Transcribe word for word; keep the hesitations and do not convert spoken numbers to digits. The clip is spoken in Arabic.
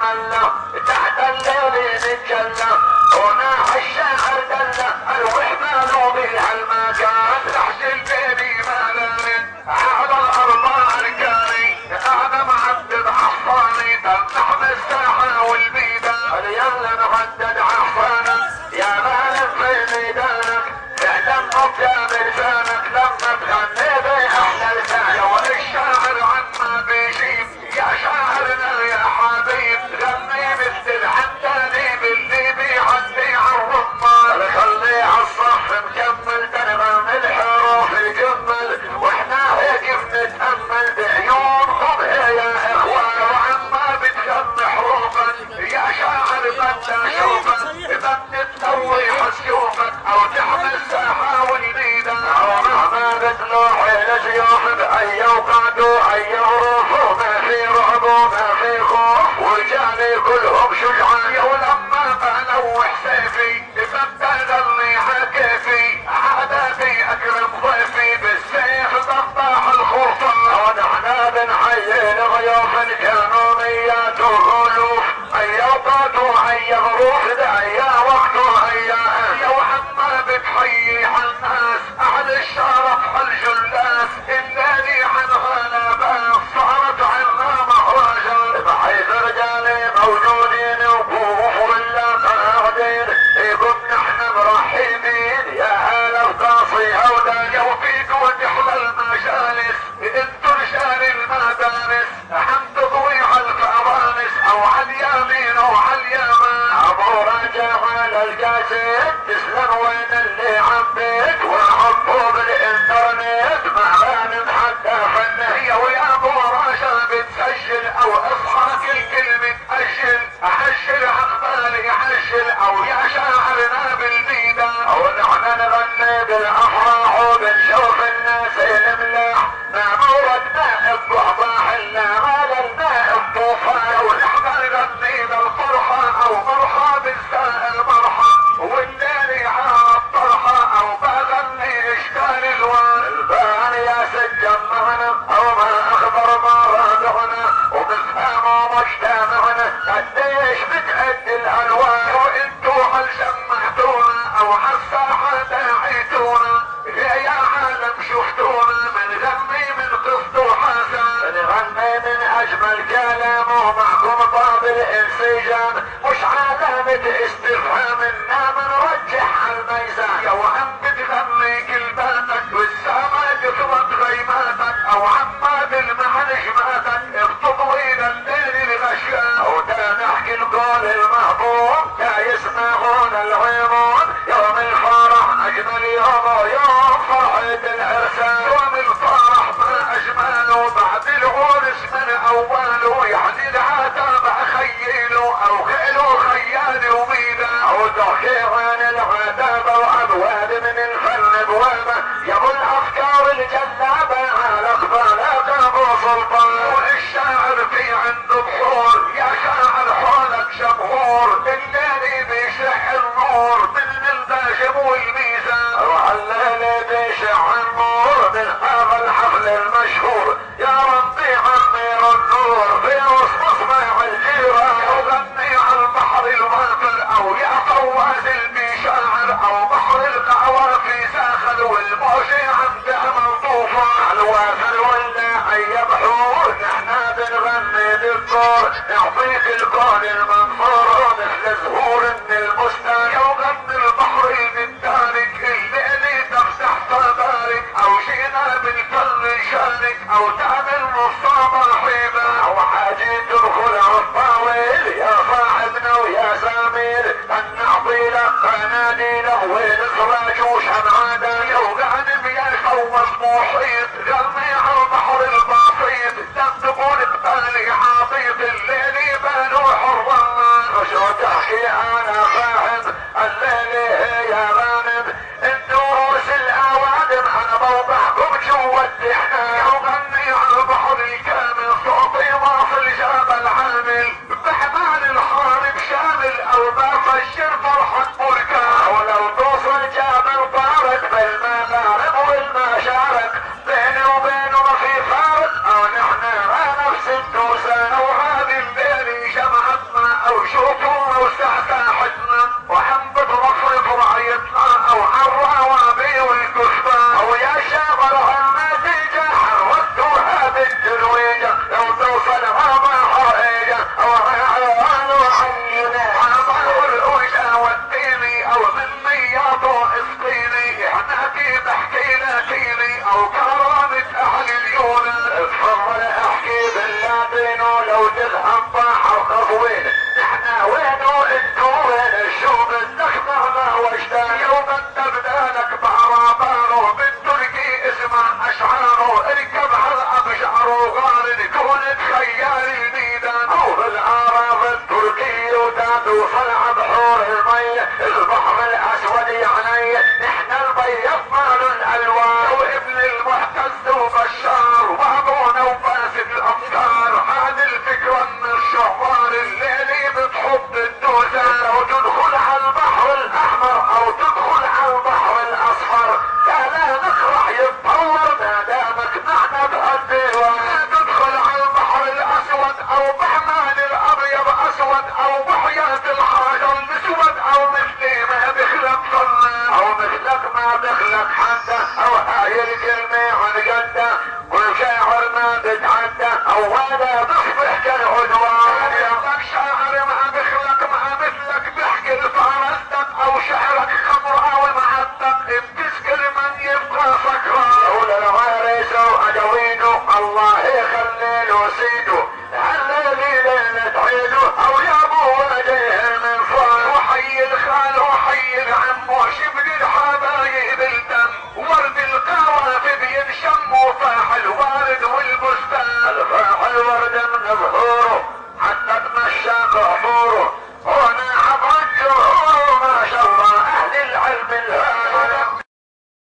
مله تحت الليل نتجلى وناح الشاعر دله الوحده بهالمكان تحت البيبي ما لامن على الاربع رجالي اعدم عبد حصاني تفتح بالساحه والبيدان يلا نغدد عفانك يا مالك في ميدانك اعلم مبدا لسانك لما تغني باحلى لسان والشاعر عما بيجيب يا شاعرنا يا حبيب غني مثل العنداني باللي بيعدي عالرمان خلي عالصف مكمل تنغم الحروف الجمل واحنا هيك بنتامل بعيونكم يا اخوان وعما بتغني حروفك يا شاعر بدنا شوفك بدنا تسوي حسيوفك او تحمل ساحه والبيدة او مهما بتلوح لجيوف باي وقعد واي ظروف ما في رعب وما في خوف وجاني كلهم شجعان ولما بنوح سيفي ببدا ظلي عكيفي عاداتي اكرم ضيفي بالسيف بطاح الخرطان ونحنا بنحيي الغيوف كانوا ميات وغلوف اي اوقات واي ظروف دعيا وقت واي يا وحما بتحيي عالناس اهل الشرف الجلاس الليلي عنها لاباس صارت عنا مهرجان بحيث رجالي موجودين وبوفر الله قاعدين يقول نحن مرحبين يا هلا القاصي هودا وفيك وتحلى المجالس انتو رجال المدارس حم تضوي عالفوانس او عاليمين او عاليمان ابو راجع على القاسد تسلم وين اللي عبيت وحطوا بالانترنت مع بان حتى فنية ويا ابو راجع بتسجل او اصحى كل كلمة اجل احشل عقبالي احشل او يا شاعرنا بالميدان او نحن نغني بالافراح وبنشوف الناس الملاح مامورة ماء بوضاح الا مال الماء بطوفان ونحن نغني بالفرحة او مرحى بالسائل مرحى والليل على الطرحة او بغني اشكال الوان البان يا سجن معنا او ما اخبر ما رادعنا وبفهمه مجتمعنا قديش بتأدي الالوان وانتو هل سمعتونا او عالساحة داعيتونا يا عالم شفتونا بنغني من قصد وحسن بنغني من اجمل كلام ومعكم طاب الانسجام مش علامة استفهام اننا بنرجح عالميزان يا وعم بتغني كلماتك والسما تخبط غيماتك او عما بالمعنى جماتك بتضوين الليل الغشام او دا نحكي القول المهضوم دا يسمعون العيمون يوم الفرح اجمل يوم يوم فرحة العرسان يوم الفرح ما اجمله بعد العرس من اوله يعني العتاب اخيله او خيله خيال وميله او تحكي عن العتاب وابواب من الفن بوابه يا ابو الافكار الجلابه على اقبالك ابو سلطان والشاعر في عنده بحور يا شاعر حولك جمهور الليل بيشع النور من الباشم والميزان وعلالي بيشع النور من هذا الحفل المشهور يا ربي عمير النور في وسط مصنع الجيران يغني على البحر الوافر او يا فواز المشاعر او بحر القهوة في ساخن والموجي عنده ملطوفة على الوافر ولا اي بحور نحنا بنغني بالدور نعطيك الكون المنصور مثل زهور من البستان يغني البحر المدارك الليلي تفتح صدارك او جينا بالفن نشارك او تعمل مصابة حيبة او حاجة تدخل عالطاول يا صاحبنا ويا سامير ان نعطي لك قناديله ونسرج وشمعانا يوقعن بيا خوص محيط غني على البحر البسيط لم تكون ببالي عاطيط الليل بانو حرمان شو تحكي انا فاهم الليل هي غانم الدروس الاوادم انا بوضعكم جوا الدحنا يغني على البحر الكامل صوتي واصل جبل عامل بحمال الحارب شامل او بفجر فرحة بركان ولو توصل جبل طارق بالمغارب والمشارق بيني وبينه ما في فارق او نحن ما نفس الدوسان وهذه الليل جمعتنا لو تفهم طاحة وخطوين نحنا وين وانتو وين الشوق الزخمة ما وجدان يوم انت بدالك بعرابانه بالتركي اسمع اشعاره اركب على ابشعر وغارد كون تخيل الميدان او بالعرب التركي وداد وصلع بحور المية البحر الاسود يعني نحنا البيض مال الالوان وابن المعتز وبشار وابونا وفاسد الافكار هذه الفكرة من الشهوار الليلي بتحب الدوزان لو تدخل على البحر الاحمر او تدخل على البحر الاصفر لا لا نخرع يتطور ما دامك معنا بهالديوان تدخل على البحر الاسود او بحمان الابيض اسود او بحياة الحجر الاسود او مثلي ما بخلق صلى او مثلك ما بخلق حتى او هاي الكلمة عن جدة كل شاعر ما بتعدى او هذا بصبح كالعدوان يبقى شاعر ما بخلق ما مثلك بحكي لفارستك او شعرك خمر او معتق بتسكر من يبقى سكران لولا العريس وادوينه الله يخلي له سيده هالليلة ليلة عيده او يا ابو وجهه من فوق وحي الخال وحي العم وشبل الحبايب الدم ورد القوافي بينشم وفاح الوارد والبستان الفاح الورد من ظهوره حتى تمشى قعبوره